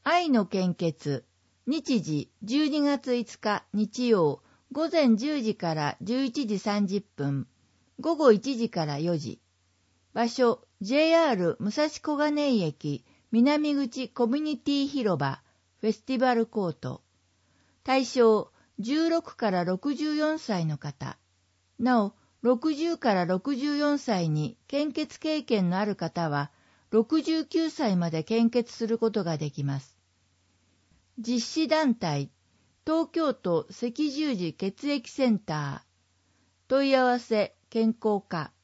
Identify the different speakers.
Speaker 1: 愛の献血、日時12月5日日曜、午前10時から11時30分、午後1時から4時。場所、JR 武蔵小金井駅南口コミュニティ広場、フェスティバルコート。対象、16から64歳の方。なお、60から64歳に献血経験のある方は、69歳まで献血することができます。実施団体、東京都赤十字血液センター。問い合わせ、健康課。